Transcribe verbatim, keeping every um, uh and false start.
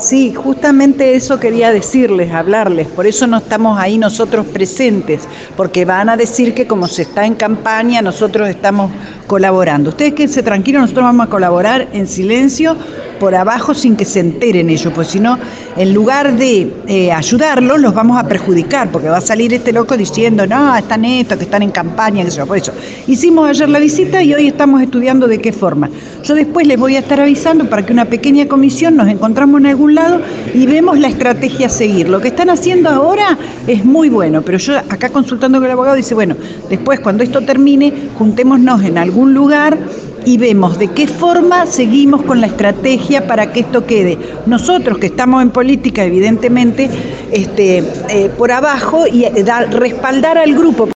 Sí, justamente eso quería decirles, hablarles, por eso no estamos ahí nosotros presentes, porque van a decir que como se está en campaña, nosotros estamos colaborando. Ustedes quédense tranquilos, nosotros vamos a colaborar en silencio, por abajo, sin que se enteren ellos, pues si no, en lugar de eh, ayudarlos, los vamos a perjudicar, porque va a salir este loco diciendo, no, están estos, que están en campaña, que se por eso. Hicimos ayer la visita y hoy estamos estudiando de qué forma. Yo después les voy a estar avisando para que una pequeña comisión nos encontramos en algún lado y vemos la estrategia a seguir. Lo que están haciendo ahora es muy bueno, pero yo acá consultando con el abogado dice, bueno, después cuando esto termine, juntémonos en algún lugar y vemos de qué forma seguimos con la estrategia para que esto quede. Nosotros que estamos en política, evidentemente, este, eh, por abajo y eh, dar, respaldar al grupo.